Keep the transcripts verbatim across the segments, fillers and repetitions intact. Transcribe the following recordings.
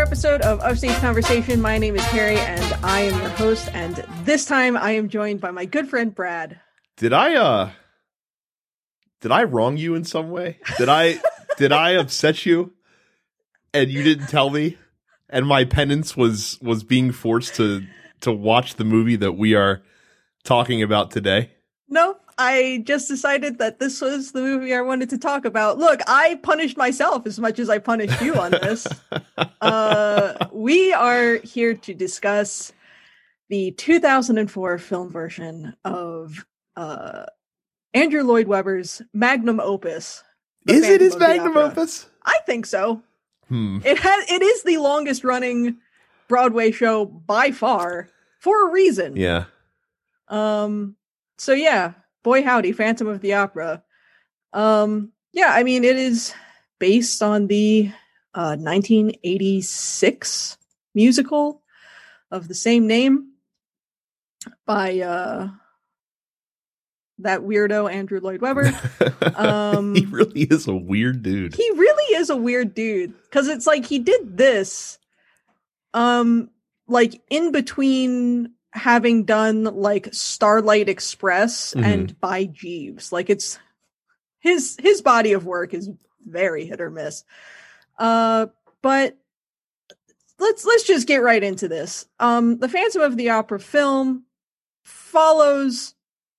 episode of Upstage Conversation. My name is Harry, and I am your host. And this time, I am joined by my good friend Brad. Did I, uh, did I wrong you in some way? Did I, did I upset you, and you didn't tell me? And my penance was was being forced to to watch the movie that we are talking about today. No, I just decided that this was the movie I wanted to talk about. Look, I punished myself as much as I punished you on this. uh, we are here to discuss the two thousand four film version of uh, Andrew Lloyd Webber's magnum opus. Is it his magnum opus? I think so. Hmm. It has. It is the longest running Broadway show by far, for a reason. Yeah. Um. So yeah, boy howdy, Phantom of the Opera. Um. Yeah, I mean, it is based on the uh, nineteen eighty-six musical of the same name by uh, that weirdo Andrew Lloyd Webber. Um, he really is a weird dude. He really is a weird dude, because it's like he did this, um, like in between having done like Starlight Express mm-hmm. and By Jeeves. Like it's his his body of work is very hit or miss. Uh, but let's let's just get right into this. Um, the Phantom of the Opera film follows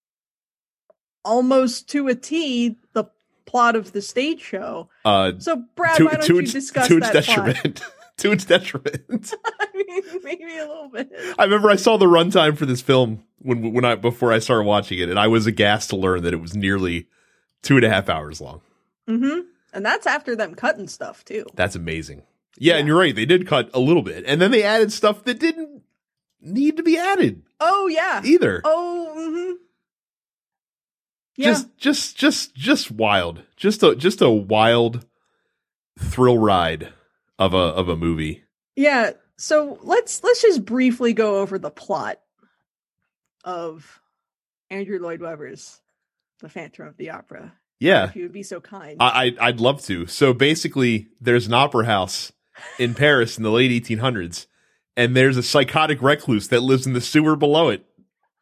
almost to a T the plot of the stage show. Uh, so, Brad, to, why don't to you its, discuss to its that detriment? plot? To its detriment. I mean, maybe a little bit. I remember I saw the runtime for this film when when I before I started watching it, and I was aghast to learn that it was nearly two and a half hours long. Mm-hmm. And that's after them cutting stuff too. That's amazing. Yeah, yeah, and you're right. They did cut a little bit, and then they added stuff that didn't need to be added. Oh yeah. Either. Oh. Mm-hmm. Yeah. Just, just, just, just wild. Just a, just a wild thrill ride of a of a movie. Yeah. So let's let's just briefly go over the plot of Andrew Lloyd Webber's The Phantom of the Opera. Yeah, if you would be so kind. I, I'd I'd love to. So basically, there's an opera house in Paris in the late eighteen hundreds, and there's a psychotic recluse that lives in the sewer below it.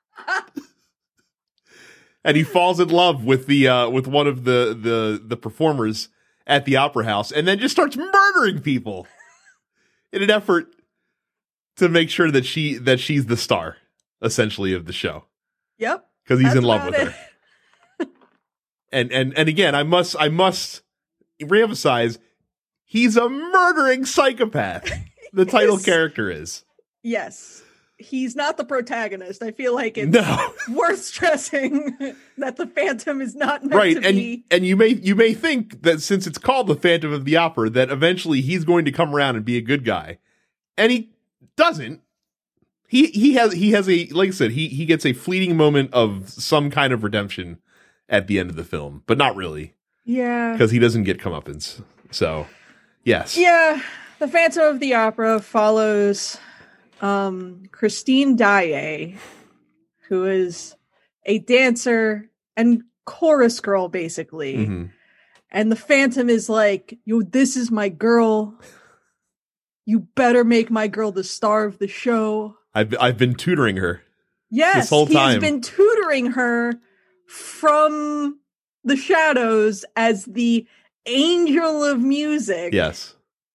And he falls in love with the uh, with one of the, the the performers at the opera house, and then just starts murdering people in an effort to make sure that she that she's the star, essentially, of the show. Yep, because he's in love with it. her. and and and again, I must I must reemphasize, he's a murdering psychopath. The title yes. character is. Yes. He's not the protagonist. I feel like it's no. worth stressing that the Phantom is not meant right. to and, be. And you may you may think that since it's called the Phantom of the Opera, that eventually he's going to come around and be a good guy, and he doesn't. He he has he has a like I said he he gets a fleeting moment of some kind of redemption at the end of the film, but not really. Yeah, because he doesn't get comeuppance. So yes, yeah. The Phantom of the Opera follows um Christine Daae, who is a dancer and chorus girl basically. Mm-hmm. And the Phantom is like, yo, this is my girl. You better make my girl the star of the show. I've I've been tutoring her. Yes, this whole time. He's been tutoring her from the shadows as the angel of music. Yes.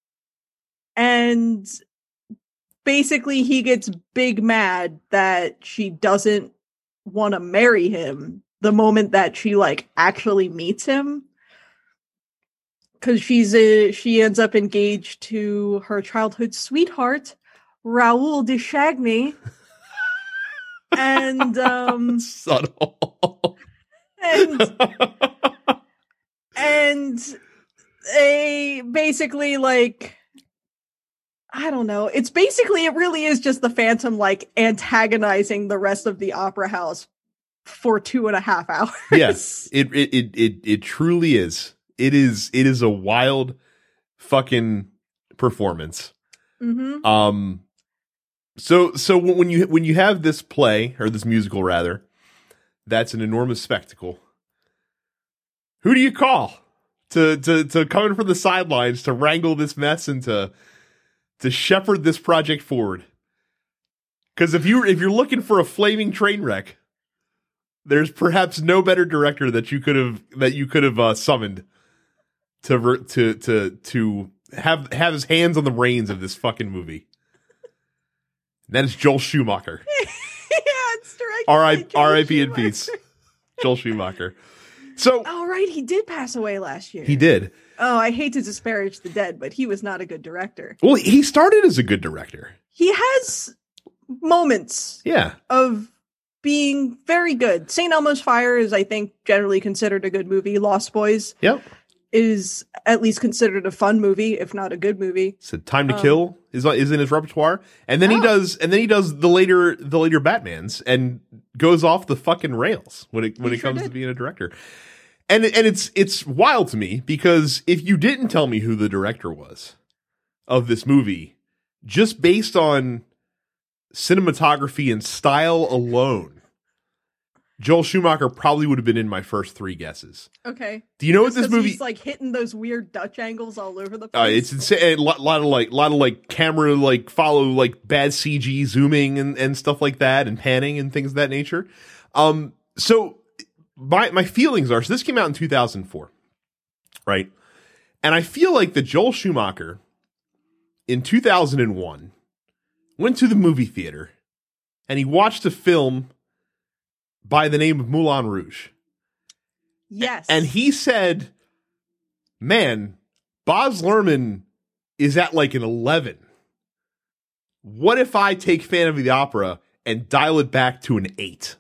And basically, he gets big mad that she doesn't want to marry him the moment that she like actually meets him, because she's a she ends up engaged to her childhood sweetheart, Raoul de Chagny, and um, subtle, and and they basically like. I don't know. It's basically, it really is just the Phantom like antagonizing the rest of the opera house for two and a half hours. Yes, it it it it, it truly is. It is it is a wild fucking performance. Mm-hmm. Um, so so when you when you have this play or this musical rather, that's an enormous spectacle. Who do you call to to to come in from the sidelines to wrangle this mess and to to shepherd this project forward. Because if you if you're looking for a flaming train wreck, there's perhaps no better director that you could have that you could have uh, summoned to to to to have have his hands on the reins of this fucking movie. And that is Joel Schumacher. Yeah, it's directed R I by Joel R I P in Schumacher. peace, Joel Schumacher. So, oh right, he did pass away last year. he did. Oh, I hate to disparage the dead, but he was not a good director. Well, he started as a good director. He has moments Yeah. of being very good. Saint Elmo's Fire is, I think, generally considered a good movie. Lost Boys Yep. is at least considered a fun movie, if not a good movie. So Time to Um, Kill is is in his repertoire, and then he Oh. does, and then he does the later the later Batmans, and goes off the fucking rails when it when He it sure comes to did. being a director. And and it's it's wild to me because if you didn't tell me who the director was of this movie, just based on cinematography and style alone, Joel Schumacher probably would have been in my first three guesses. Okay. Do you know what Just this 'cause movie? He's like hitting those weird Dutch angles all over the Uh, place. it's insane. A lot, lot of like, lot of like camera, like follow like bad C G zooming and, and stuff like that, and panning and things of that nature. Um, so my my feelings are, so this came out in two thousand four, right? And I feel like that Joel Schumacher in two thousand one went to the movie theater and he watched a film by the name of Moulin Rouge. Yes. And he said, man, Baz Luhrmann is at like an eleven. What if I take Phantom of the Opera and dial it back to an eight?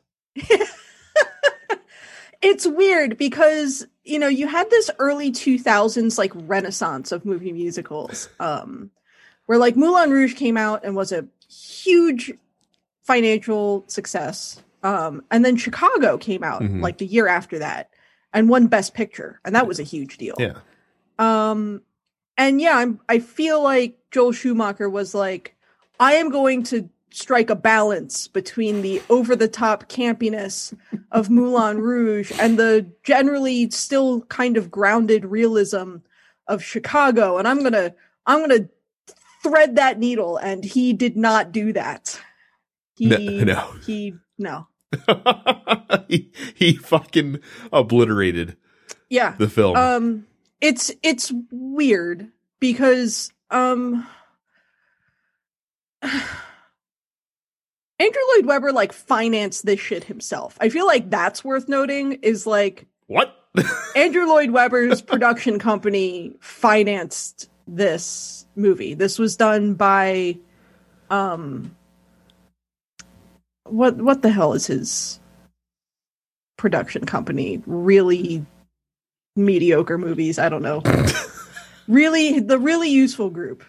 It's weird because, you know, you had this early two thousands like renaissance of movie musicals, um, where like Moulin Rouge came out and was a huge financial success. Um, and then Chicago came out Mhm. like the year after that and won Best Picture. And that was a huge deal. Yeah. Um, and yeah, I'm, I feel like Joel Schumacher was like, I am going to strike a balance between the over-the-top campiness of Moulin Rouge and the generally still kind of grounded realism of Chicago. And I'm going to, I'm going to thread that needle. And he did not do that. He, No, no. he, no. he, he fucking obliterated Yeah. the film. Um, it's, it's weird because, um, Andrew Lloyd Webber like financed this shit himself. I feel like that's worth noting is like what? Andrew Lloyd Webber's production company financed this movie. This was done by um what what the hell is his production company? Really mediocre movies, I don't know. really the really useful group.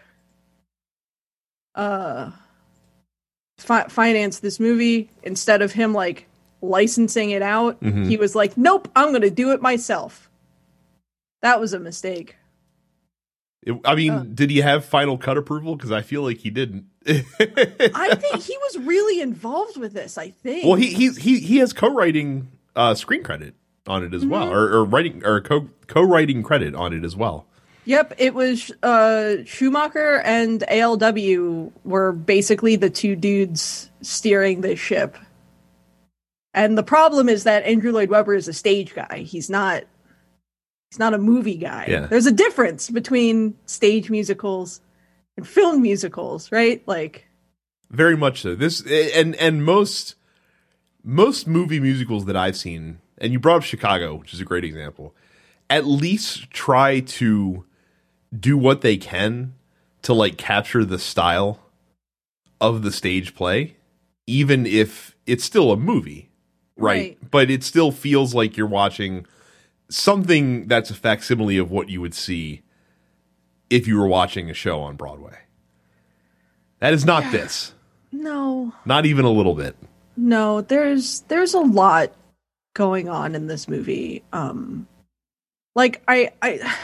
Uh Fi- finance this movie instead of him like licensing it out. Mhm. He was like, nope, I'm going to do it myself. That was a mistake. It- I mean, Uh. did he have Final Cut approval? Because I feel like he didn't. I think he was really involved with this, I think. Well, he he he he has co-writing uh, screen credit on it as well, Mm-hmm. or, or writing or co co-writing credit on it as well. Yep, it was uh, Schumacher and A L W were basically the two dudes steering this ship. And the problem is that Andrew Lloyd Webber is a stage guy. He's not he's not a movie guy. Yeah. There's a difference between stage musicals and film musicals, right? Like Very much so. This and and most most movie musicals that I've seen, and you brought up Chicago, which is a great example. At least try to do what they can to like capture the style of the stage play, even if it's still a movie, right? Right. But it still feels like you're watching something that's a facsimile of what you would see if you were watching a show on Broadway. That is not this. no. Not even a little bit. No, there's there's a lot going on in this movie. Um like I I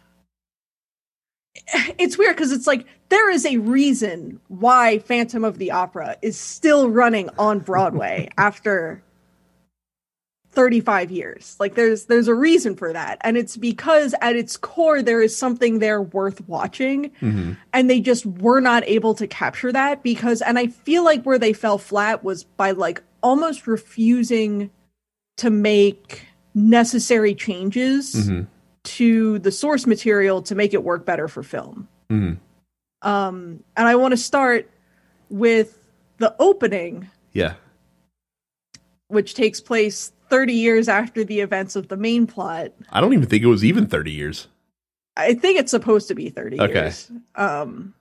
it's weird because it's like there is a reason why Phantom of the Opera is still running on Broadway after thirty-five years. Like there's there's a reason for that. And it's because at its core there is something there worth watching. Mm-hmm. And they just were not able to capture that because and I feel like where they fell flat was by like almost refusing to make necessary changes mm-hmm. to the source material to make it work better for film. Mm-hmm. Um and I want to start with the opening. Yeah. Which takes place thirty years after the events of the main plot. I don't even think it was even thirty years. I think it's supposed to be thirty okay. years. Um,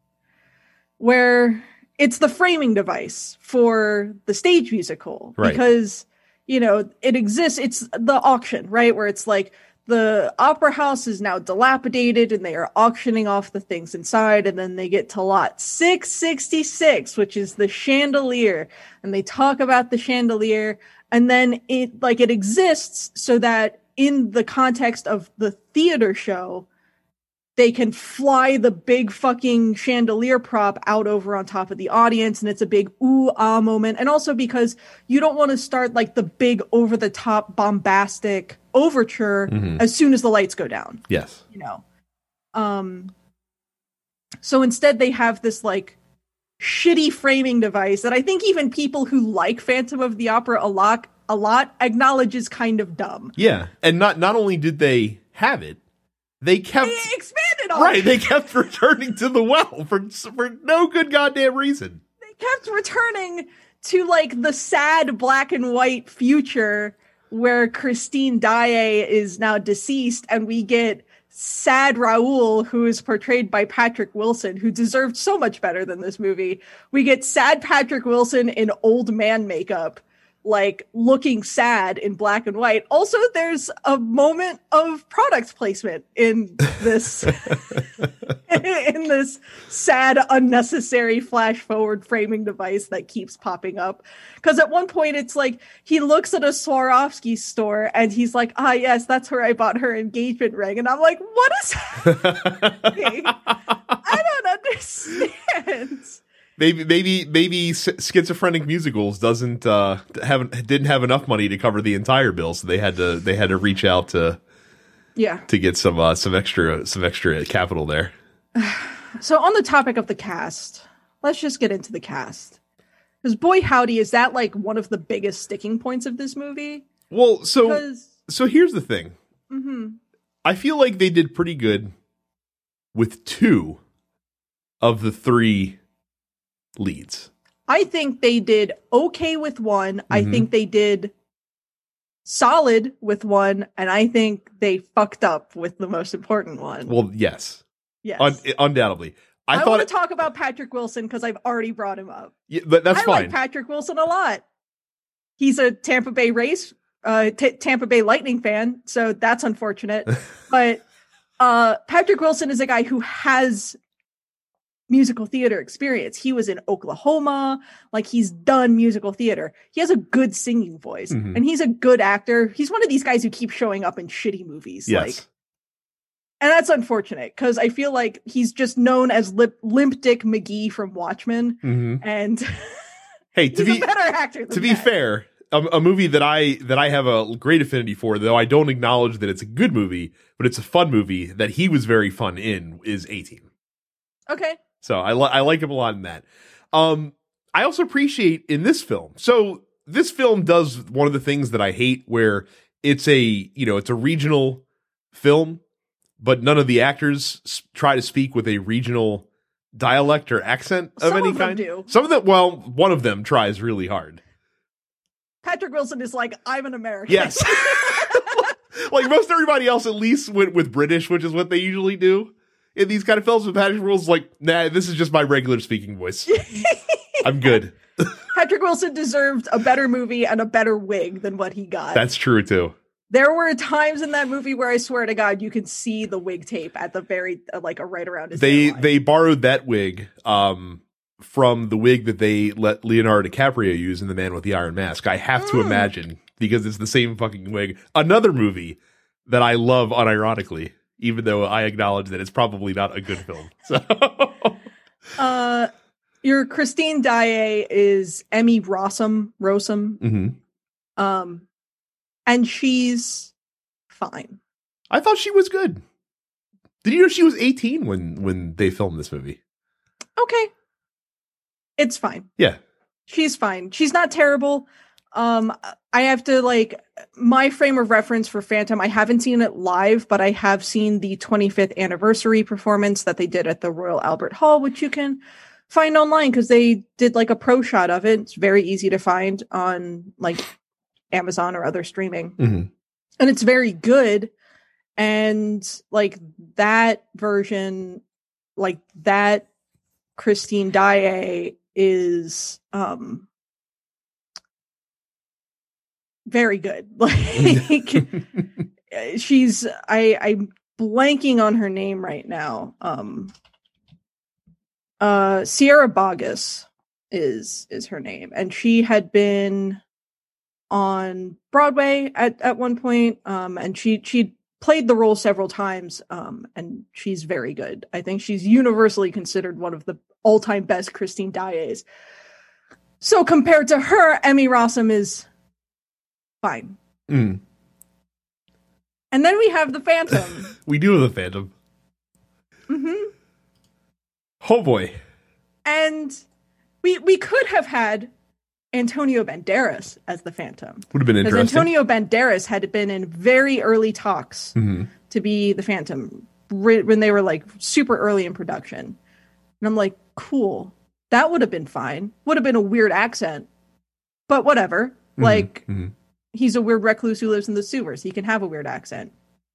where it's the framing device for the stage musical. Right. Because, you know, it exists. It's the auction, right? Where it's like the opera house is now dilapidated and they are auctioning off the things inside. And then they get to lot six sixty-six, which is the chandelier. And they talk about the chandelier. And then it like it exists so that in the context of the theater show, they can fly the big fucking chandelier prop out over on top of the audience. And it's a big ooh, ah moment. And also because you don't want to start like the big over the top bombastic overture mm-hmm. as soon as the lights go down. Yes. You know? Um, so instead they have this like shitty framing device that I think even people who like Phantom of the Opera a lot, a lot acknowledge is kind of dumb. Yeah. And not, not only did they have it, they kept they expanded on right. it. They kept returning to the well for for no good goddamn reason. They kept returning to like the sad black and white future where Christine Daae is now deceased, and we get sad Raoul, who is portrayed by Patrick Wilson, who deserved so much better than this movie. We get sad Patrick Wilson in old man makeup, like looking sad in black and white. Also, there's a moment of product placement in this in this sad, unnecessary flash forward framing device that keeps popping up. Because at one point it's like he looks at a Swarovski store and he's like, ah, yes, that's where I bought her engagement ring. And I'm like, what is happening? I don't understand. Maybe, maybe, maybe Schizophrenic Musicals doesn't uh, have didn't have enough money to cover the entire bill, so they had to they had to reach out to yeah to get some uh, some extra some extra capital there. So on the topic of the cast, let's just get into the cast, because boy howdy, is that like one of the biggest sticking points of this movie? Well, so because, so here's the thing. Mm-hmm. I feel like they did pretty good with two of the three leads. I think they did okay with one. Mm-hmm. I think they did solid with one, and I think they fucked up with the most important one. Well, yes. Yes. Un- undoubtedly. I, I thought want to it- talk about Patrick Wilson because I've already brought him up. Yeah, but that's I fine. like Patrick Wilson a lot. He's a Tampa Bay Rays, uh, T- Tampa Bay Lightning fan, so that's unfortunate. But uh, Patrick Wilson is a guy who has musical theater experience. He was in Oklahoma. Like, he's done musical theater. He has a good singing voice, mm-hmm. and he's a good actor. He's one of these guys who keep showing up in shitty movies. Yes. Like, and that's unfortunate because I feel like he's just known as Lip- Limp Dick McGee from Watchmen. Mm-hmm. And hey, to he's be a better actor than to be that. fair, a, a movie that I that I have a great affinity for, though I don't acknowledge that it's a good movie, but it's a fun movie that he was very fun in, is A-Team. Okay. So I li- I like him a lot in that. Um, I also appreciate in this film. So this film does one of the things that I hate, where it's a you know it's a regional film, but none of the actors s- try to speak with a regional dialect or accent of Some any of them kind. do. Some of them, well, one of them tries really hard. Patrick Wilson is like, I'm an American. Yes. Like most everybody else at least went with British, which is what they usually do in these kind of films. With Patrick Wilson's like, nah, this is just my regular speaking voice. I'm good. Patrick Wilson deserved a better movie and a better wig than what he got. That's true too. There were times in that movie where I swear to God, you can see the wig tape at the very, uh, like, uh, right around his They hairline. they borrowed that wig um, from the wig that they let Leonardo DiCaprio use in The Man with the Iron Mask. I have to Mm. imagine, because it's the same fucking wig. Another movie that I love unironically, even though I acknowledge that it's probably not a good film. So, uh, your Christine Daae is Emmy Rossum. Rossum. mm-hmm. Um, And she's fine. I thought she was good. Did you know she was eighteen when, when they filmed this movie? Okay. It's fine. Yeah. She's fine. She's not terrible. Um, I have to, like, my frame of reference for Phantom, I haven't seen it live, but I have seen the twenty-fifth anniversary performance that they did at the Royal Albert Hall, which you can find online because they did, like, a pro shot of it. It's very easy to find on, like, Amazon or other streaming. Mm-hmm. And it's very good. And, like, that version, like, that Christine Daae is, um, very good. Like she's I I'm blanking on her name right now. Um uh Sierra Boggess is is her name, and she had been on Broadway at at one point, um and she she played the role several times, um and she's very good. I think she's universally considered one of the all-time best Christine Daaes. So compared to her, Emmy Rossum is fine. Mm. And then we have the Phantom. We do have the Phantom. Mm-hmm. Oh boy. And we we could have had Antonio Banderas as the Phantom. Would have been Because interesting. Antonio Banderas had been in very early talks mm-hmm. to be the Phantom when they were like super early in production. And I'm like, cool. That would have been fine. Would have been a weird accent. But whatever. Mm-hmm. Like mm-hmm. he's a weird recluse who lives in the sewers. He can have a weird accent.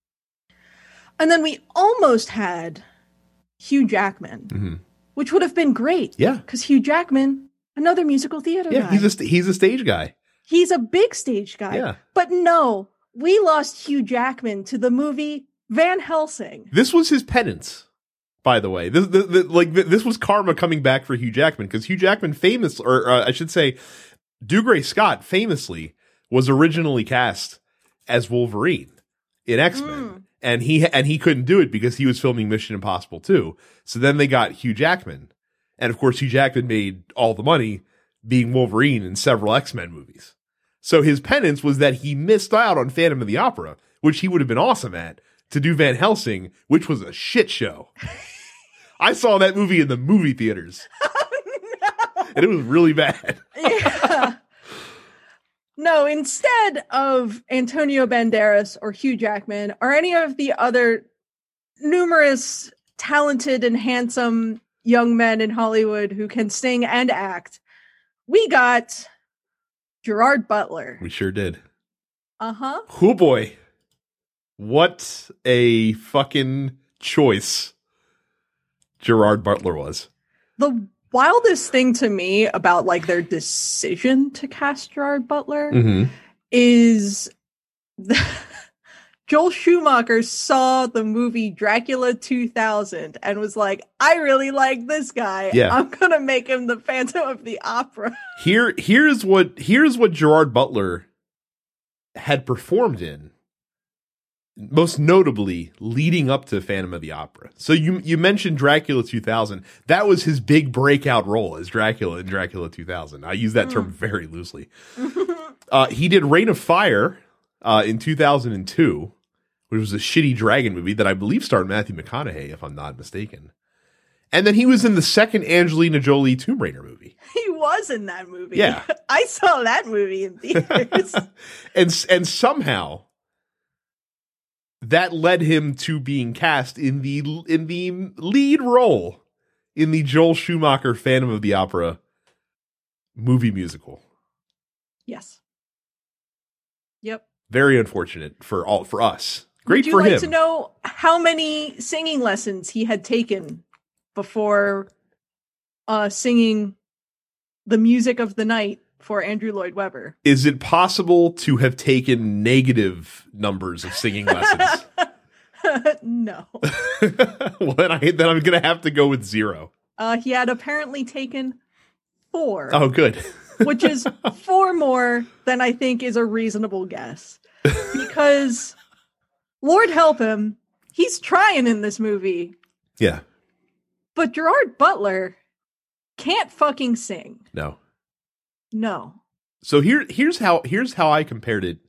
And then we almost had Hugh Jackman, Mm-hmm. which would have been great. Yeah. Because Hugh Jackman, another musical theater Yeah, guy. he's a st- he's a stage guy. He's a big stage guy. Yeah. But no, we lost Hugh Jackman to the movie Van Helsing. This was his penance, by the way. This, the, the, like th- this was karma coming back for Hugh Jackman, because Hugh Jackman famous, or uh, I should say, Dougray Scott famously was originally cast as Wolverine in X-Men, mm. and he and he couldn't do it because he was filming Mission Impossible two. So then they got Hugh Jackman, and of course Hugh Jackman made all the money being Wolverine in several X-Men movies. So his penance was that he missed out on Phantom of the Opera, which he would have been awesome at, to do Van Helsing, which was a shit show. I saw that movie in the movie theaters. Oh, no. And it was really bad. Yeah. No, instead of Antonio Banderas or Hugh Jackman or any of the other numerous talented and handsome young men in Hollywood who can sing and act, we got Gerard Butler. We sure did. Uh-huh. Oh boy. What a fucking choice Gerard Butler was. The wildest thing to me about like their decision to cast Gerard Butler mm-hmm. is the, Joel Schumacher saw the movie Dracula two thousand and was like, I really like this guy. Yeah. I'm gonna make him the Phantom of the Opera. Here, here's what here's what Gerard Butler had performed in, most notably leading up to Phantom of the Opera. So you you mentioned Dracula two thousand. That was his big breakout role as Dracula in Dracula two thousand. I use that mm. term very loosely. uh, he did Reign of Fire uh, in two thousand two, which was a shitty dragon movie that I believe starred Matthew McConaughey, if I'm not mistaken. And then he was in the second Angelina Jolie Tomb Raider movie. He was in that movie. Yeah. I saw that movie in theaters. and and somehow that led him to being cast in the in the lead role in the Joel Schumacher Phantom of the Opera movie musical. Yes. Yep. Very unfortunate for all for us. Great Would you for like him. to know how many singing lessons he had taken before uh, singing the music of the night for Andrew Lloyd Webber? Is it possible to have taken negative numbers of singing lessons? No. Well, then, I, then I'm going to have to go with zero. Uh, he had apparently taken four. Oh, good. Which is four more than I think is a reasonable guess. Because, Lord help him, he's trying in this movie. Yeah. But Gerard Butler can't fucking sing. No. No. So here, here's how here's how I compared it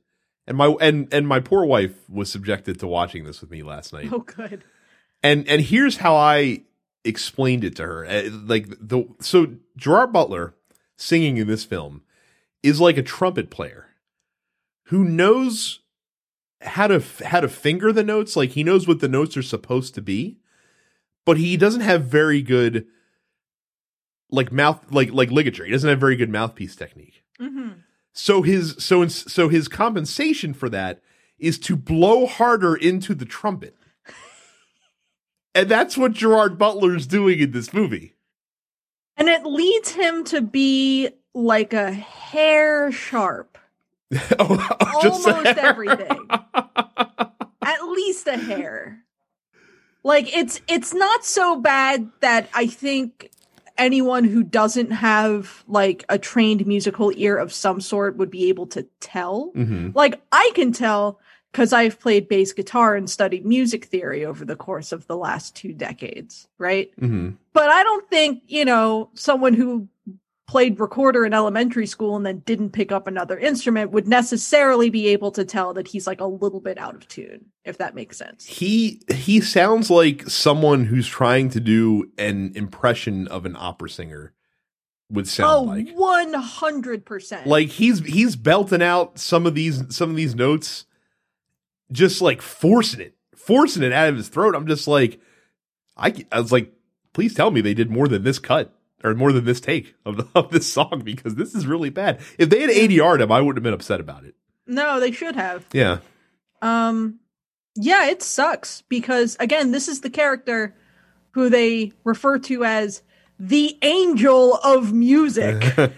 And my and and my poor wife was subjected to watching this with me last night. Oh, good. And and here's how I explained it to her. Uh, Like the so Gerard Butler singing in this film is like a trumpet player who knows how to how to finger the notes. Like he knows what the notes are supposed to be, but he doesn't have very good like mouth like like ligature. He doesn't have very good mouthpiece technique. Mm-hmm. So his so in, so his compensation for that is to blow harder into the trumpet. And that's what Gerard Butler's doing in this movie. And it leads him to be like a hair sharp. oh, oh, just Almost everything. At least a hair. Like it's it's not so bad that I think anyone who doesn't have like a trained musical ear of some sort would be able to tell. Mm-hmm. Like I can tell because I've played bass guitar and studied music theory over the course of the last two decades, right? Mm-hmm. But I don't think, you know, someone who played recorder in elementary school and then didn't pick up another instrument would necessarily be able to tell that he's like a little bit out of tune, if that makes sense. He he sounds like someone who's trying to do an impression of an opera singer would sound oh, like. one hundred percent. Like he's he's belting out some of these some of these notes, just like forcing it, forcing it out of his throat. I'm just like, I, I was like, please tell me they did more than this cut. Or more than this take of, the, of this song, because this is really bad. If they had A D R'd him, I wouldn't have been upset about it. No, they should have. Yeah. Um, yeah, it sucks because, again, this is the character who they refer to as the angel of music. And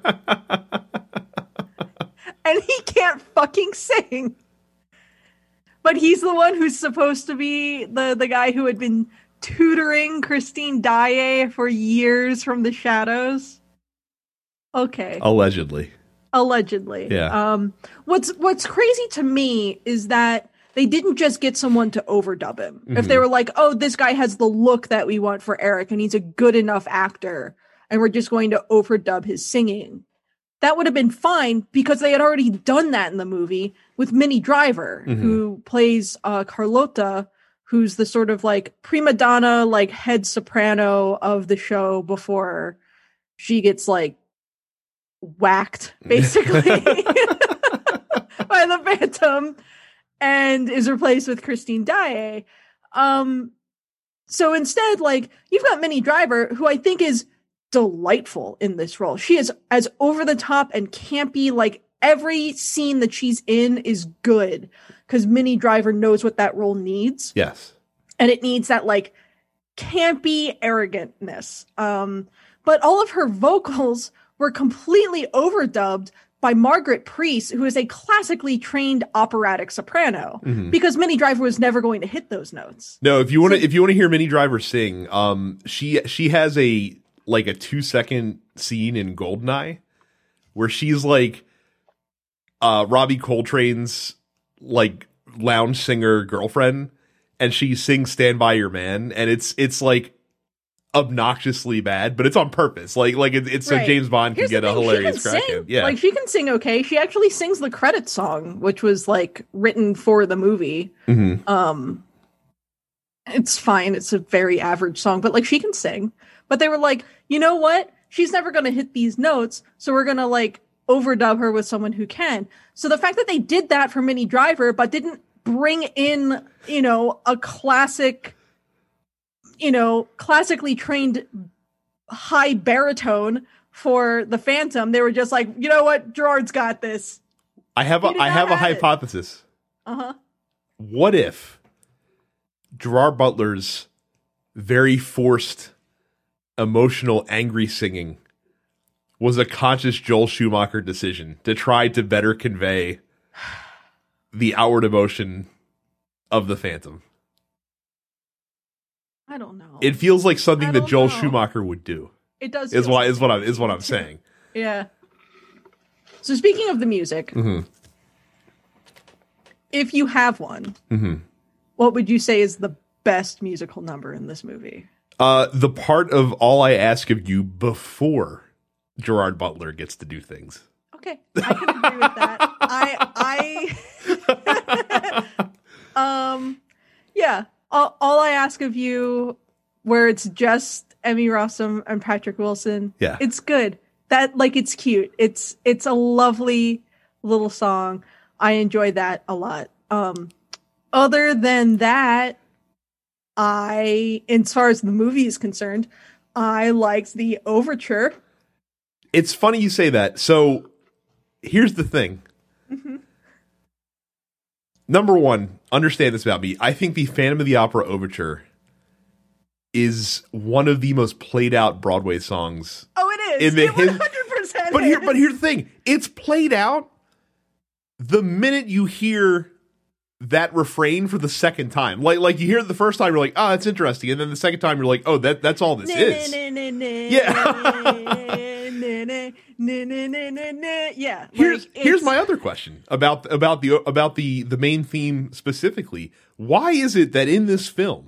he can't fucking sing. But he's the one who's supposed to be the, the guy who had been tutoring Christine Daae for years from the shadows. Okay. Allegedly. Allegedly. Yeah. Um, what's what's crazy to me is that they didn't just get someone to overdub him. Mm-hmm. If they were like, oh, this guy has the look that we want for Eric and he's a good enough actor and we're just going to overdub his singing, that would have been fine because they had already done that in the movie with Minnie Driver, mm-hmm. who plays uh, Carlotta, who's the sort of like prima donna, like head soprano of the show before she gets like whacked, basically, by the Phantom and is replaced with Christine Daae. Um, so instead, like, you've got Minnie Driver, who I think is delightful in this role. She is as over the top and campy, like every scene that she's in is good. Because Minnie Driver knows what that role needs. Yes. And it needs that, like, campy arrogantness. Um, but all of her vocals were completely overdubbed by Margaret Priest, who is a classically trained operatic soprano. Mm-hmm. Because Minnie Driver was never going to hit those notes. No, if you want to, so, if you want to hear Minnie Driver sing, um, she she has a like a two second scene in Goldeneye where she's like, uh, Robbie Coltrane's like lounge singer girlfriend, and she sings Stand By Your Man, and it's it's like obnoxiously bad, but it's on purpose, like like it, it's right. So James Bond Here's can get a hilarious crack in. Yeah, like she can sing okay. She actually sings the credit song, which was like written for the movie. Mm-hmm. Um it's fine, it's a very average song, but like she can sing. But they were like, you know what, she's never gonna hit these notes, so we're gonna like overdub her with someone who can. So the fact that they did that for Minnie Driver, but didn't bring in, you know, a classic, you know, classically trained high baritone for the Phantom, they were just like, you know what, Gerard's got this. I have a I have, have a hypothesis. Uh-huh. What if Gerard Butler's very forced, emotional, angry singing was a conscious Joel Schumacher decision to try to better convey the outward emotion of the Phantom? I don't know. It feels like something that Joel know. Schumacher would do. It does. Is why is what I'm is what I'm saying. Yeah. So speaking of the music, mm-hmm. if you have one, mm-hmm. what would you say is the best musical number in this movie? Uh, the part of All I Ask of You before Gerard Butler gets to do things. Okay, I can agree with that. I I um, yeah. All, all I ask of you, where it's just Emmy Rossum and Patrick Wilson. Yeah, it's good. That like it's cute. It's it's a lovely little song. I enjoy that a lot. Um, other than that, I, as far as the movie is concerned, I liked the overture. It's funny you say that. So here's the thing. Mm-hmm. Number one, understand this about me. I think the Phantom of the Opera overture is one of the most played out Broadway songs. Oh, it is. In the it one hundred percent but here, but here's the thing. It's played out the minute you hear that refrain for the second time. Like, like you hear it the first time, you're like, oh, that's interesting. And then the second time, you're like, oh, that that's all this is. Yeah. Yeah. Here's here's my other question about about the about the the main theme specifically. Why is it that in this film,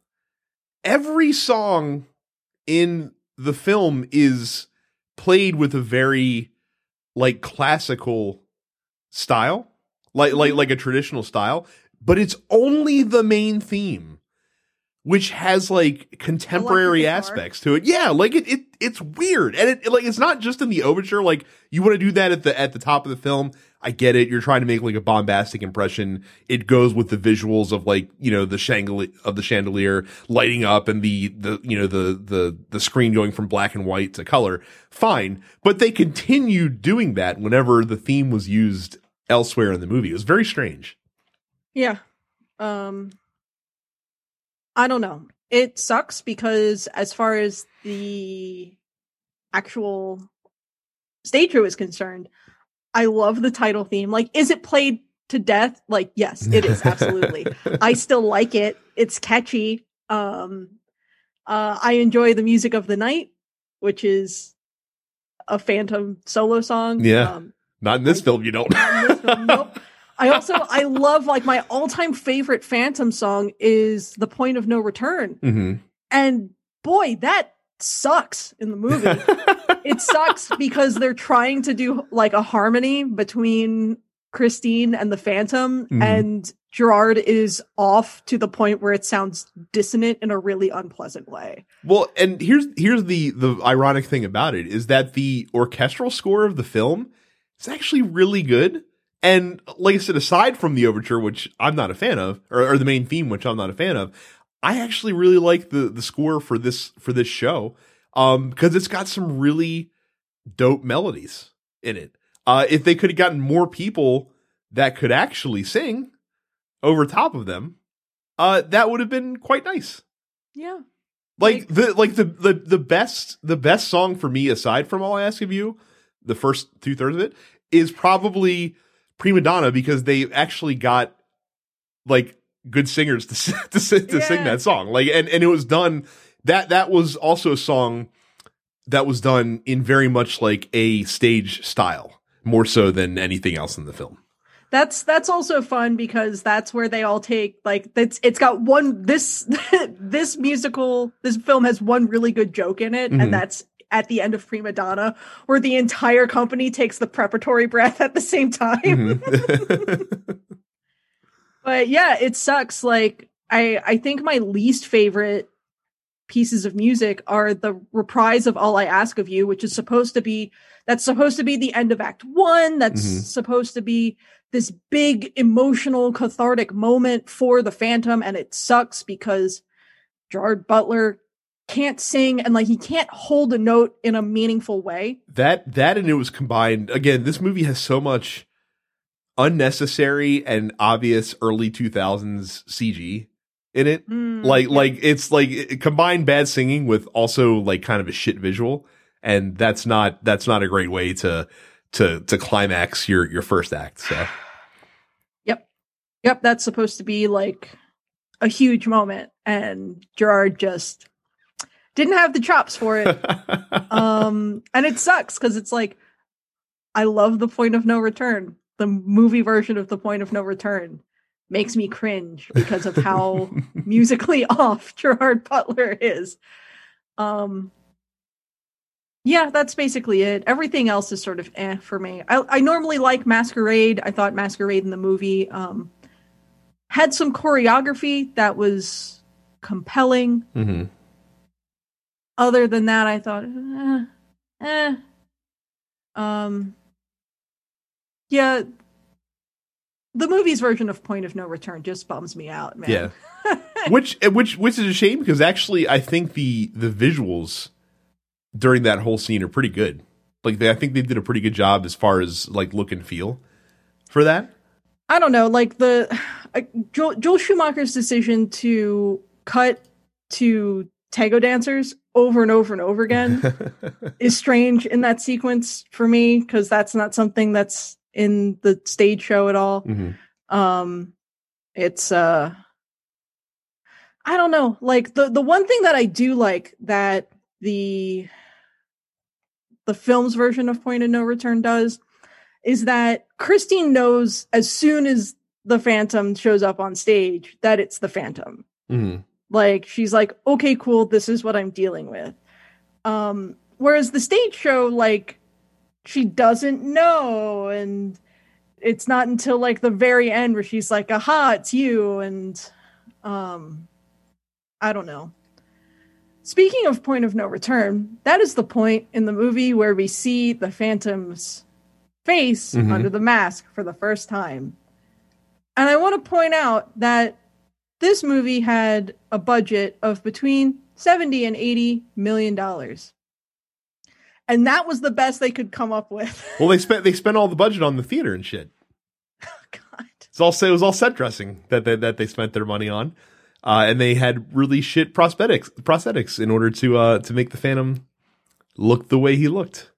every song in the film is played with a very like classical style, like like like a traditional style, but it's only the main theme which has like contemporary aspects to it. Yeah, like it, it it's weird. And it like it's not just in the overture. Like you want to do that at the at the top of the film. I get it. You're trying to make like a bombastic impression. It goes with the visuals of like, you know, the chandelier of the chandelier lighting up and the the you know the the the screen going from black and white to color. Fine. But they continued doing that whenever the theme was used elsewhere in the movie. It was very strange. Yeah. Um I don't know. It sucks because as far as the actual stage show is concerned, I love the title theme. Like, is it played to death? Like, yes, it is. Absolutely. I still like it. It's catchy. Um, uh, I enjoy the music of the night, which is a Phantom solo song. Yeah. Um, not in this I, film, you don't. Not in this film, nope. I also, I love, like, my all-time favorite Phantom song is The Point of No Return. Mm-hmm. And boy, that sucks in the movie. It sucks because they're trying to do, like, a harmony between Christine and the Phantom, mm-hmm. and Gerard is off to the point where it sounds dissonant in a really unpleasant way. Well, and here's here's the, the ironic thing about it, is that the orchestral score of the film is actually really good. And like I said, aside from the overture, which I'm not a fan of, or, or the main theme, which I'm not a fan of, I actually really like the the score for this for this show, um, because it's got some really dope melodies in it. Uh, if they could have gotten more people that could actually sing over top of them, uh, that would have been quite nice. Yeah, like, like the like the, the the best the best song for me, aside from All I Ask of You, the first two thirds of it, is probably Prima Donna, because they actually got like good singers to to, to yeah. sing that song. Like, and, and it was done that that was also a song that was done in very much like a stage style, more so than anything else in the film. That's that's also fun because that's where they all take like it's it's got one this this musical this film has one really good joke in it, mm-hmm. and that's at the end of Prima Donna, where the entire company takes the preparatory breath at the same time. Mm-hmm. But yeah, it sucks. Like, I, I think my least favorite pieces of music are the reprise of All I Ask of You, which is supposed to be, that's supposed to be the end of Act One. That's mm-hmm. supposed to be this big emotional cathartic moment for the Phantom. And it sucks because Gerard Butler can't sing, and like he can't hold a note in a meaningful way. That that and it was combined. Again, this movie has so much unnecessary and obvious early two thousands C G in it. Mm, like yeah. like it's like it combined bad singing with also like kind of a shit visual, and that's not that's not a great way to to to climax your your first act. So Yep. Yep, that's supposed to be like a huge moment, and Gerard just didn't have the chops for it. um, and it sucks because it's like, I love The Point of No Return. The movie version of The Point of No Return makes me cringe because of how musically off Gerard Butler is. Um, Yeah, that's basically it. Everything else is sort of eh for me. I, I normally like Masquerade. I thought Masquerade in the movie um, had some choreography that was compelling. Mm-hmm. Other than that, I thought, eh, eh. Um, yeah, the movie's version of Point of No Return just bums me out, man. Yeah. which which which is a shame because actually I think the the visuals during that whole scene are pretty good. Like they, I think they did a pretty good job as far as like look and feel for that. I don't know, like the uh, Joel, Joel Schumacher's decision to cut to tango dancers over and over and over again is strange in that sequence for me because that's not something that's in the stage show at all. Mm-hmm. Um, it's uh, I don't know. Like the the one thing that I do like that the the film's version of Point of No Return does is that Christine knows as soon as the Phantom shows up on stage that it's the Phantom. Mm-hmm. Like she's like, okay, cool, this is what I'm dealing with. Um, whereas the stage show, like, she doesn't know, and it's not until like the very end where she's like, aha, it's you, and um, I don't know. Speaking of Point of No Return, that is the point in the movie where we see the Phantom's face mm-hmm. under the mask for the first time. And I want to point out that this movie had a budget of between seventy and eighty million dollars. And that was the best they could come up with. Well, they spent they spent all the budget on the theater and shit. Oh, God. It's all it was all set dressing that they, that they spent their money on. Uh, and they had really shit prosthetics prosthetics in order to uh, to make the Phantom look the way he looked.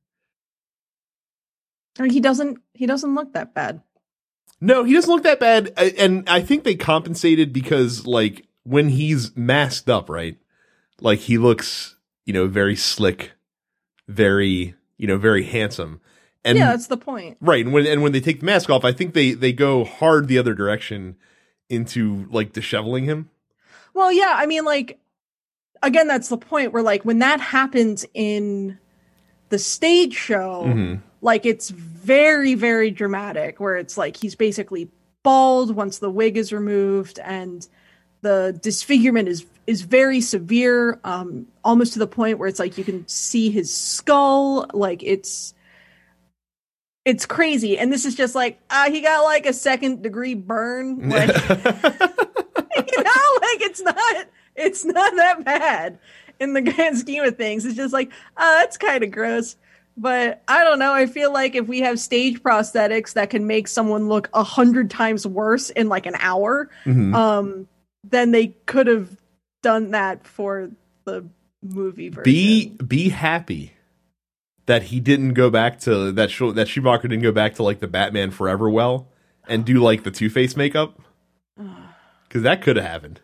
He doesn't he doesn't look that bad. No, he doesn't look that bad. And I think they compensated because, like, when he's masked up, right? Like, he looks, you know, very slick, very, you know, very handsome. And yeah, that's the point. Right. And when and when they take the mask off, I think they, they go hard the other direction into, like, disheveling him. Well, yeah, I mean, like, again, that's the point where, like, when that happens in the stage show, mm-hmm. like, it's very, very dramatic, where it's like he's basically bald once the wig is removed, and the disfigurement is is very severe, um, almost to the point where it's like you can see his skull. Like, it's it's crazy. And this is just like, uh, he got, like, a second degree burn. Like, you know, like, it's not, it's not that bad in the grand scheme of things. It's just like, oh, that's kind of gross. But I don't know. I feel like if we have stage prosthetics that can make someone look a hundred times worse in like an hour, mm-hmm. um, then they could have done that for the movie version. Be, be happy that he didn't go back to that show, that Schumacher didn't go back to like the Batman Forever well and do like the Two-Face makeup. Because that could have happened.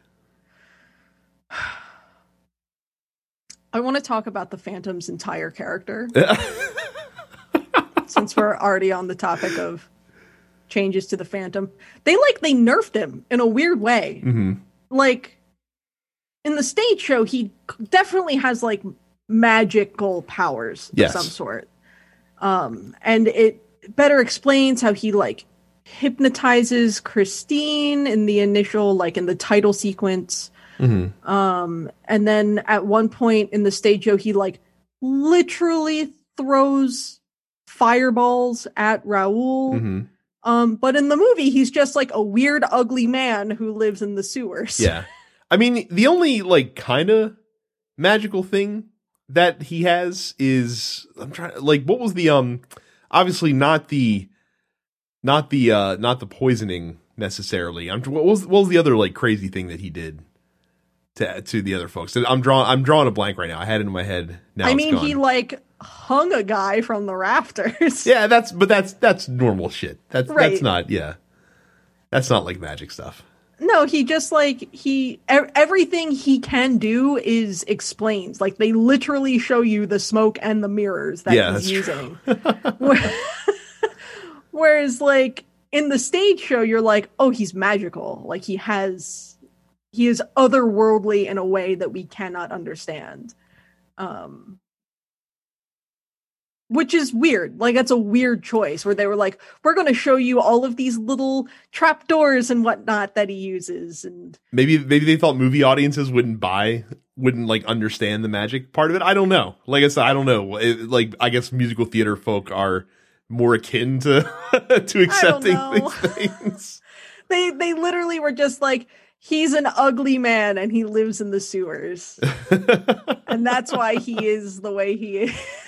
I want to talk about the Phantom's entire character. Since we're already on the topic of changes to the Phantom. They like, they nerfed him in a weird way. Mm-hmm. Like, in the stage show, he definitely has like magical powers yes. of some sort. Um, and it better explains how he like hypnotizes Christine in the initial, like in the title sequence. Mm-hmm. Um, and then at one point in the stage show, he like literally throws fireballs at Raoul. Mm-hmm. Um, but in the movie, he's just like a weird, ugly man who lives in the sewers. Yeah. I mean, the only like kind of magical thing that he has is, I'm trying like, what was the, um, obviously not the, not the, uh, not the poisoning necessarily. I'm, what was, what was the other like crazy thing that he did to, to the other folks? I'm drawing, I'm drawing a blank right now. I had it in my head. Now I it's mean, gone. he like hung a guy from the rafters. Yeah, that's, but that's, that's normal shit. That's, right. that's not, yeah. That's not like magic stuff. No, he just like he everything he can do is explains. Like they literally show you the smoke and the mirrors that yeah, he's using. Whereas like in the stage show, you're like, oh, he's magical. Like he has he is otherworldly in a way that we cannot understand. Um Which is weird. Like, that's a weird choice where they were like, we're going to show you all of these little trapdoors and whatnot that he uses. And maybe maybe they thought movie audiences wouldn't buy, wouldn't like understand the magic part of it. I don't know. Like I said, I don't know. It, like, I guess musical theater folk are more akin to to accepting these things. They they literally were just like, he's an ugly man and he lives in the sewers. And that's why he is the way he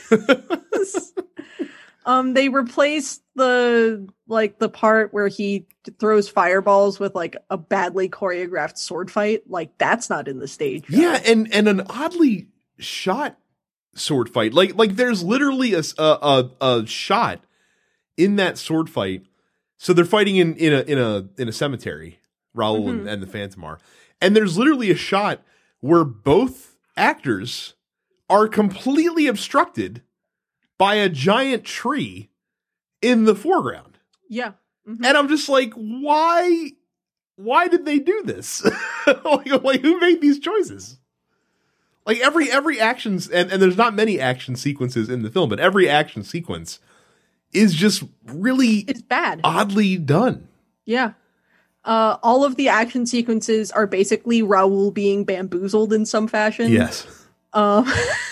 is. um, they replaced the like the part where he throws fireballs with like a badly choreographed sword fight. Like, that's not in the stage. Yeah, and and an oddly shot sword fight. Like like there's literally a a a shot in that sword fight. So they're fighting in in a in a in a cemetery. Raoul mm-hmm. and, and the Phantom are. And there's literally a shot where both actors are completely obstructed by a giant tree in the foreground. Yeah. Mm-hmm. And I'm just like, why why did they do this? like, like who made these choices? Like every every action and, and there's not many action sequences in the film, but every action sequence is just really it's bad. Oddly done. Yeah. Uh, all of the action sequences are basically Raoul being bamboozled in some fashion. Yes. Um,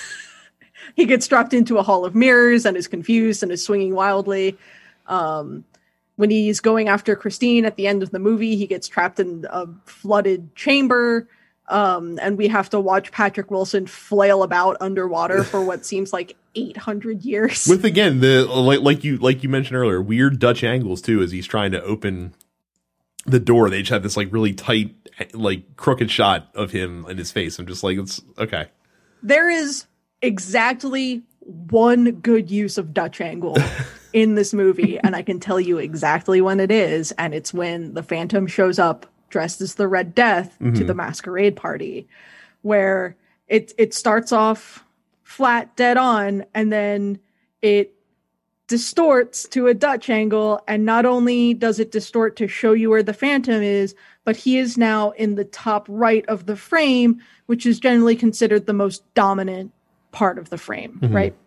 he gets dropped into a hall of mirrors and is confused and is swinging wildly. Um, when he's going after Christine at the end of the movie, he gets trapped in a flooded chamber. Um, and we have to watch Patrick Wilson flail about underwater for what seems like eight hundred years. With, again, the like, like you like you mentioned earlier, weird Dutch angles, too, as he's trying to open the door. They just have this like really tight, like crooked shot of him and his face. I'm just like, it's okay. There is exactly one good use of Dutch angle in this movie, and I can tell you exactly when it is. And it's when the Phantom shows up dressed as the Red Death mm-hmm. to the masquerade party, where it it starts off flat, dead on, and then it distorts to a Dutch angle, and not only does it distort to show you where the Phantom is, but he is now in the top right of the frame, which is generally considered the most dominant part of the frame, mm-hmm. right?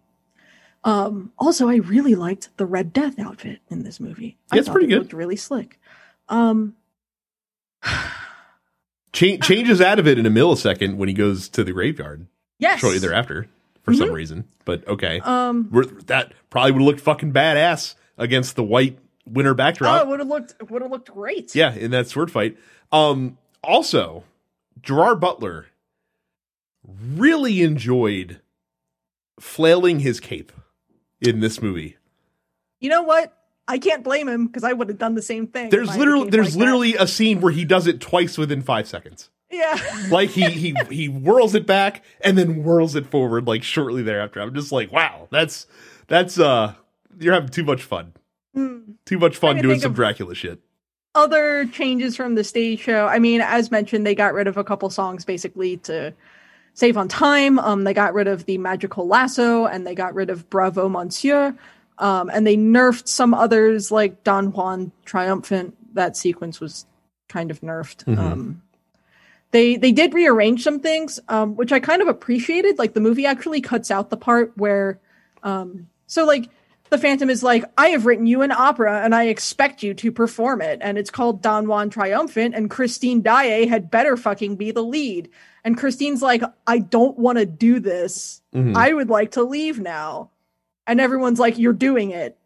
Um, also, I really liked the Red Death outfit in this movie. Yeah, it's pretty it good. Looked really slick. Um, Ch- changes out of it in a millisecond when he goes to the graveyard. Yes. Shortly thereafter. For mm-hmm. some reason, but okay. Um, We're, that probably would have looked fucking badass against the white winter backdrop. Oh, it would have looked would have looked great. Yeah, in that sword fight. Um, also, Gerard Butler really enjoyed flailing his cape in this movie. You know what? I can't blame him because I would have done the same thing. There's literally there's like literally that. a scene where he does it twice within five seconds. Yeah. Like he he he whirls it back and then whirls it forward like shortly thereafter. I'm just like, wow, that's that's uh you're having too much fun. Mm. Too much fun doing some Dracula shit. Other changes from the stage show. I mean, as mentioned, they got rid of a couple songs basically to save on time. Um they got rid of the Magical Lasso and they got rid of Bravo Monsieur. Um and they nerfed some others like Don Juan Triumphant. That sequence was kind of nerfed. Mm-hmm. Um They they did rearrange some things, um, which I kind of appreciated. Like, the movie actually cuts out the part where, um, so like, the Phantom is like, I have written you an opera and I expect you to perform it. And it's called Don Juan Triumphant, and Christine Daae had better fucking be the lead. And Christine's like, I don't want to do this. Mm-hmm. I would like to leave now. And everyone's like, you're doing it.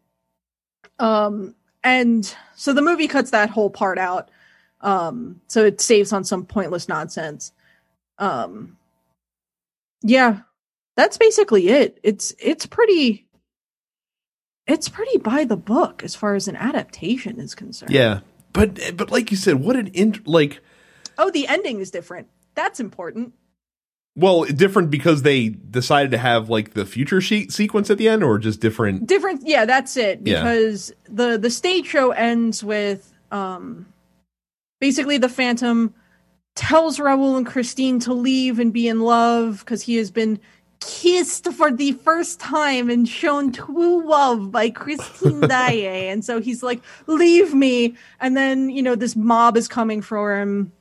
Um, and so the movie cuts that whole part out. Um, so it saves on some pointless nonsense. Um, yeah, that's basically it. It's, it's pretty, it's pretty by the book as far as an adaptation is concerned. Yeah. But, but like you said, what an int, like, oh, the ending is different. That's important. Well, different because they decided to have like the future sheet sequence at the end, or just different? Different. Yeah, that's it. Because yeah. the, the stage show ends with, um, basically, the Phantom tells Raoul and Christine to leave and be in love because he has been kissed for the first time and shown true love by Christine Daae. And so he's like, leave me. And then, you know, this mob is coming for him.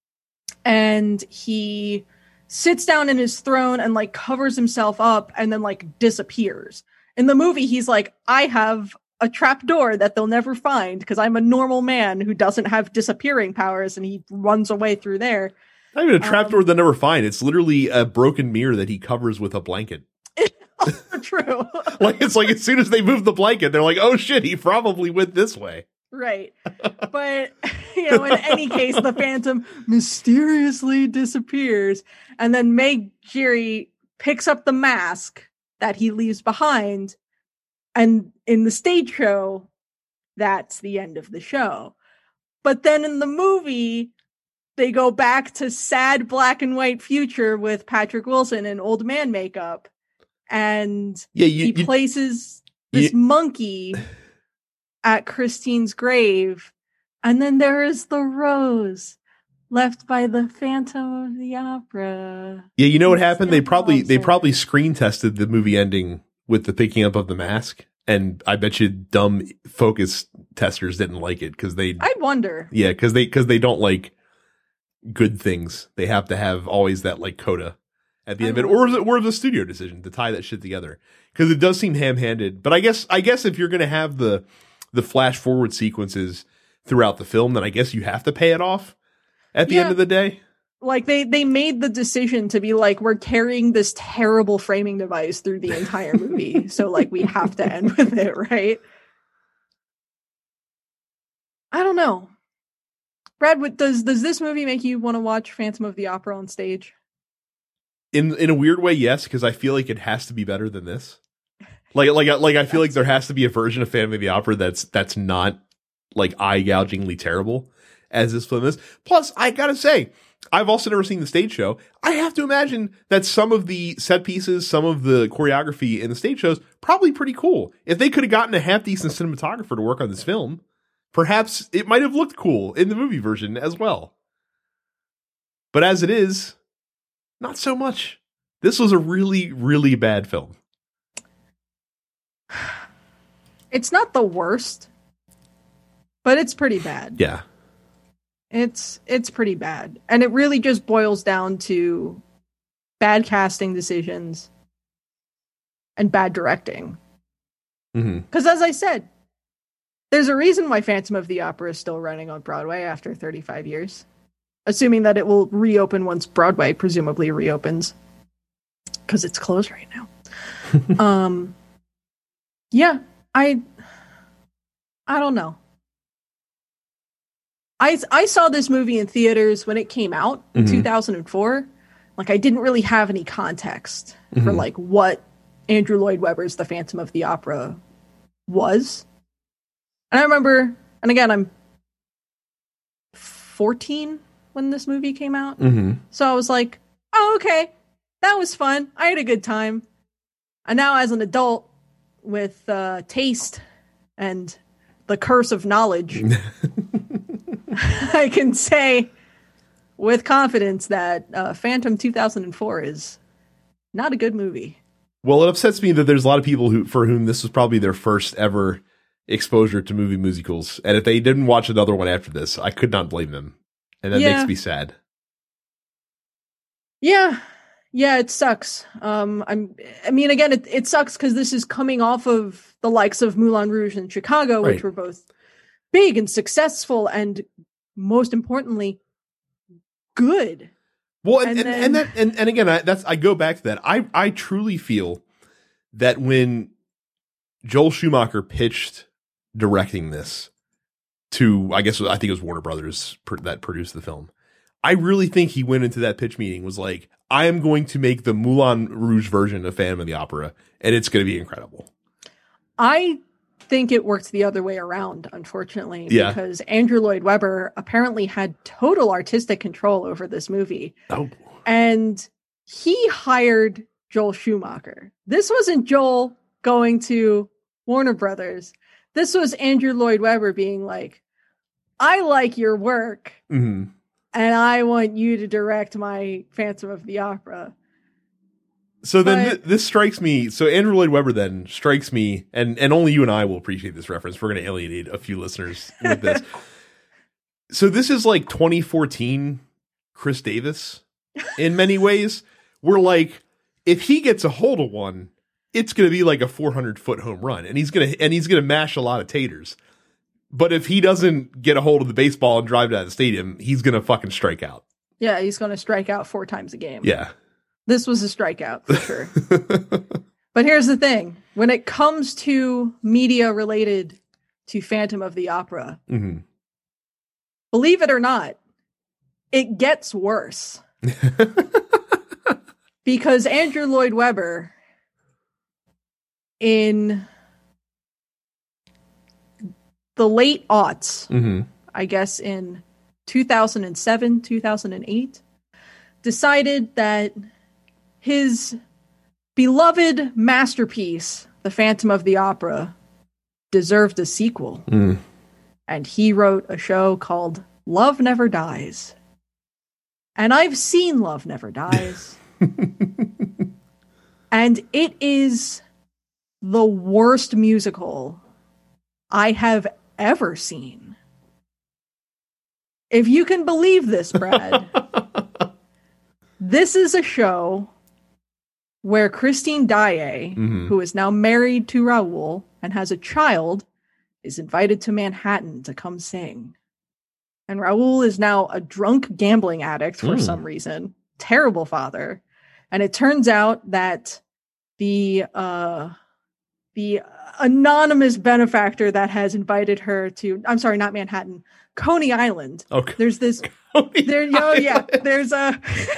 And he sits down in his throne and, like, covers himself up and then, like, disappears. In the movie, he's like, I have a trap door that they'll never find because I'm a normal man who doesn't have disappearing powers, and he runs away through there. Not even a trapdoor Um, they'll never find. It's literally a broken mirror that he covers with a blanket. True. Like, it's like as soon as they move the blanket, they're like, oh shit, he probably went this way. Right. But, you know, in any case, the Phantom mysteriously disappears. And then Meg Giry picks up the mask that he leaves behind. And in the stage show, that's the end of the show. But then in the movie, they go back to sad black and white future with Patrick Wilson in old man makeup. And Yeah, you, he you, places this you- monkey at Christine's grave. And then there is the rose left by the Phantom of the Opera. yeah, you know what happened? They Still probably they awesome. probably screen tested the movie ending with the picking up of the mask, and I bet you dumb focus testers didn't like it because they I'd wonder. yeah because they because they don't like good things. They have to have always that like coda at the end of it, or is it or is it a studio decision to tie that shit together? Because it does seem ham-handed. But I guess I guess if you're gonna have the the flash forward sequences throughout the film, then I guess you have to pay it off at the Yeah. end of the day. Like they they made the decision to be like, we're carrying this terrible framing device through the entire movie, so like we have to end with it, right? I don't know. Brad, what, does does this movie make you want to watch Phantom of the Opera on stage? In in a weird way, yes, because I feel like it has to be better than this. Like like like I feel like there has to be a version of Phantom of the Opera that's that's not like eye gougingly terrible as this film is. Plus, I gotta say, I've also never seen the stage show. I have to imagine that some of the set pieces, some of the choreography in the stage shows, probably pretty cool. If they could have gotten a half decent cinematographer to work on this film, perhaps it might have looked cool in the movie version as well. But as it is, not so much. This was a really, really bad film. It's not the worst, but it's pretty bad. Yeah. It's it's pretty bad. And it really just boils down to bad casting decisions and bad directing. Mm-hmm. Because as I said, there's a reason why Phantom of the Opera is still running on Broadway after thirty-five years. Assuming that it will reopen once Broadway presumably reopens. Because it's closed right now. um, yeah, I... I don't know. I, I saw this movie in theaters when it came out in Mhm. two thousand four. Like, I didn't really have any context for, Mhm. like, what Andrew Lloyd Webber's The Phantom of the Opera was. And I remember, and again, I'm fourteen when this movie came out. Mm-hmm. So I was like, oh, okay, that was fun. I had a good time. And now as an adult with uh, taste and the curse of knowledge, I can say with confidence that uh, Phantom two thousand four is not a good movie. Well, it upsets me that there's a lot of people who for whom this was probably their first ever exposure to movie musicals. And if they didn't watch another one after this, I could not blame them. And that Yeah. makes me sad. Yeah. Yeah, it sucks. Um, I'm, I mean, again, it, it sucks because this is coming off of the likes of Moulin Rouge and Chicago, which Right. were both big and successful and, most importantly, good. Well, and And and, then- and that and, and again, I, that's I go back to that. I I truly feel that when Joel Schumacher pitched directing this to, I guess I think it was Warner Brothers pr- that produced the film, I really think he went into that pitch meeting was like, I am going to make the Moulin Rouge version of Phantom of the Opera, and it's going to be incredible. I think it worked the other way around, unfortunately, Yeah. because Andrew Lloyd Webber apparently had total artistic control over this movie. Oh, And he hired Joel Schumacher. This wasn't Joel going to Warner Brothers. This was Andrew Lloyd Webber being like, I like your work hmm and I want you to direct my Phantom of the Opera. So then But- thi- this strikes me. So Andrew Lloyd Webber then strikes me, and, and only you and I will appreciate this reference. We're going to alienate a few listeners with this. So this is like twenty fourteen Chris Davis in many ways. We're like, if he gets a hold of one, it's going to be like a four hundred foot home run, and he's going to and he's going to mash a lot of taters. But if he doesn't get a hold of the baseball and drive it out of the stadium, he's going to fucking strike out. Yeah, he's going to strike out four times a game. Yeah. This was a strikeout for sure. But here's the thing. When it comes to media related to Phantom of the Opera, mm-hmm. believe it or not, it gets worse. Because Andrew Lloyd Webber, in the late aughts, mm-hmm. I guess in two thousand seven, two thousand eight, decided that his beloved masterpiece, The Phantom of the Opera, deserved a sequel. Mm. And he wrote a show called Love Never Dies. And I've seen Love Never Dies. And it is the worst musical I have ever seen. If you can believe this, Brad, this is a show where Christine Daae, mm-hmm. who is now married to Raoul and has a child, is invited to Manhattan to come sing. And Raoul is now a drunk gambling addict for mm. some reason. Terrible father. And it turns out that the uh, the anonymous benefactor that has invited her to, I'm sorry, not Manhattan, Coney Island. Okay. There's this, Coney there, oh yeah, there's a,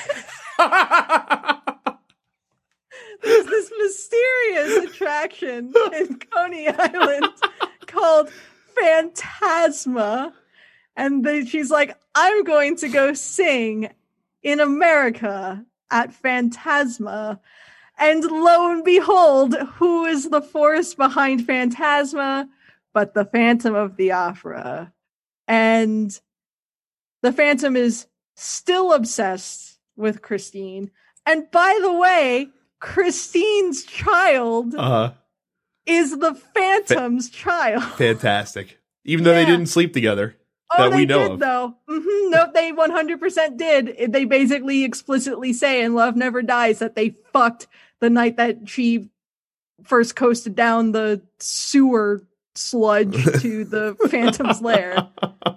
there's this mysterious attraction in Coney Island called Phantasma. And then she's like, I'm going to go sing in America at Phantasma. And lo and behold, who is the force behind Phantasma but the Phantom of the Opera? And the Phantom is still obsessed with Christine. And by the way, Christine's child uh-huh. is the Phantom's Fa- child. Fantastic. Even though yeah. they didn't sleep together. Oh, that they we know did, of. though. Mm-hmm. Nope, they one hundred percent did. They basically explicitly say in Love Never Dies that they fucked the night that she first coasted down the sewer sludge to the Phantom's lair.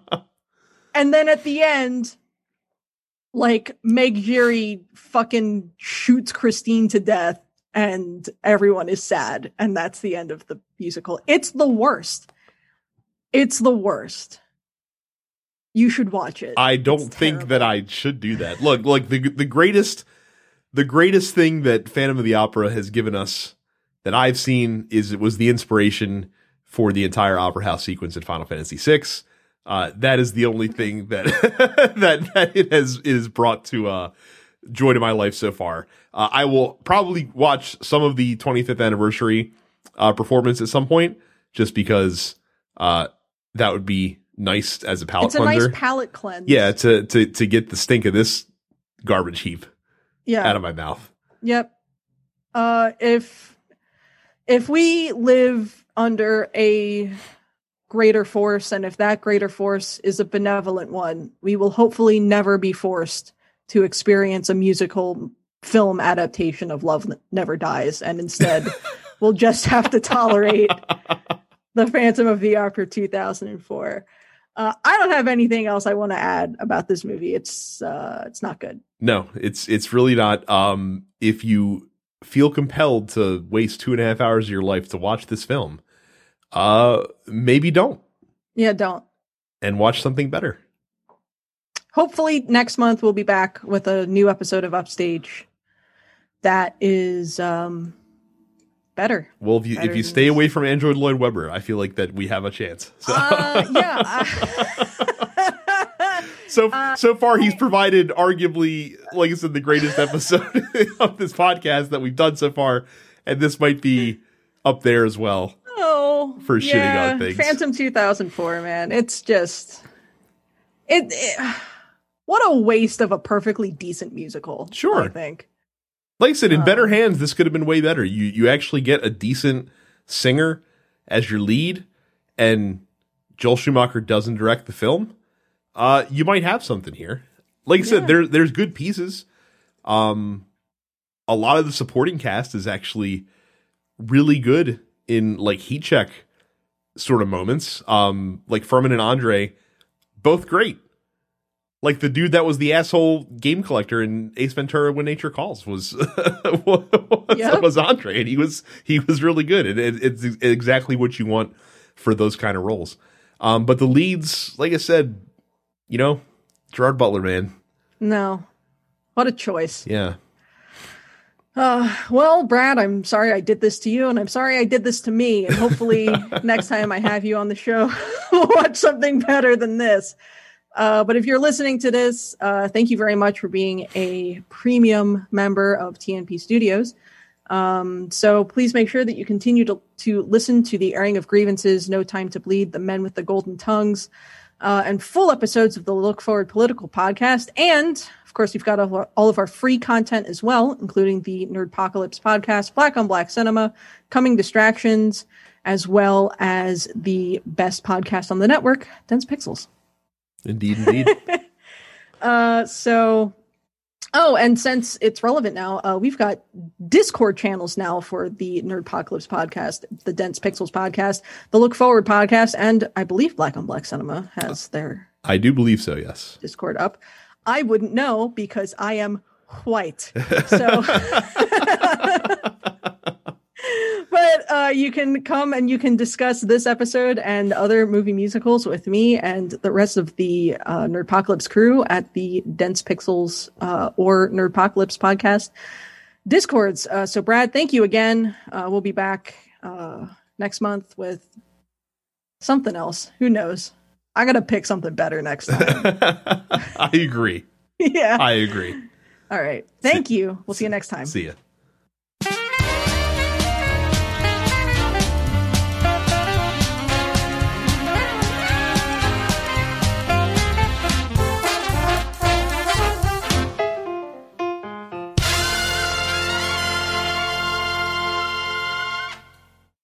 And then at the end, like, Meg Giry fucking shoots Christine to death and everyone is sad. And that's the end of the musical. It's the worst. It's the worst. You should watch it. I don't it's think terrible. that I should do that. Look, like the the greatest the greatest thing that Phantom of the Opera has given us that I've seen is it was the inspiration for the entire opera house sequence in Final Fantasy six. Uh, that is the only thing that that that it has is brought to uh, joy to my life so far. Uh, I will probably watch some of the twenty-fifth anniversary uh, performance at some point, just because uh, that would be nice as a palate it's a cleanser. Nice palate cleanse. Yeah, to to to get the stink of this garbage heap yeah. out of my mouth. Yep. Uh, if if we live under a greater force, and if that greater force is a benevolent one, we will hopefully never be forced to experience a musical film adaptation of Love Never Dies, and instead we'll just have to tolerate The Phantom of the Opera two thousand four. Uh, I don't have anything else I want to add about this movie. It's uh, it's not good. No, it's it's really not. Um, if you feel compelled to waste two and a half hours of your life to watch this film, uh, maybe don't. Yeah, don't. And watch something better. Hopefully next month we'll be back with a new episode of Upstage that is um, better. Well, if you better if you stay this. away from Andrew Lloyd Webber, I feel like that we have a chance. So. Uh, yeah. I- so uh, so far, he's provided arguably, like I said, the greatest episode of this podcast that we've done so far, and this might be up there as well. Oh, for yeah. shitting on things. Phantom two thousand four, man. It's just it, it. What a waste of a perfectly decent musical. Sure, I think. Like I said, in um, better hands, this could have been way better. You you actually get a decent singer as your lead, and Joel Schumacher doesn't direct the film. Uh, you might have something here. Like I yeah. said, there there's good pieces. Um, a lot of the supporting cast is actually really good in like heat check sort of moments. Um, like Furman and Andre, both great. Like the dude that was the asshole game collector in Ace Ventura: When Nature Calls was was, Yep. was Andre, and he was he was really good. And it, it's exactly what you want for those kind of roles. Um, but the leads, like I said, you know, Gerard Butler, man. No. What a choice. Yeah. Uh, well, Brad, I'm sorry I did this to you, and I'm sorry I did this to me. And hopefully next time I have you on the show, we'll watch something better than this. Uh, but if you're listening to this, uh, thank you very much for being a premium member of T N P Studios. Um, so please make sure that you continue to, to listen to the airing of Grievances, No Time to Bleed, The Men with the Golden Tongues, uh, and full episodes of the Look Forward Political podcast. And, of course, we've got all, all of our free content as well, including the Nerdpocalypse podcast, Black on Black Cinema, Coming Distractions, as well as the best podcast on the network, Dense Pixels. Indeed, indeed. uh, so... Oh, and since it's relevant now, uh, we've got Discord channels now for the Nerdpocalypse podcast, the Dense Pixels podcast, the Look Forward podcast, and I believe Black on Black Cinema has their I do believe so, yes. Discord up. I wouldn't know because I am white. So, but uh, you can come and you can discuss this episode and other movie musicals with me and the rest of the uh, Nerdpocalypse crew at the Dense Pixels uh, or Nerdpocalypse podcast Discords. Uh, so, Brad, thank you again. Uh, we'll be back uh, next month with something else. Who knows? I got to pick something better next time. I agree. Yeah. I agree. All right. Thank see, you. We'll see you next time. See ya.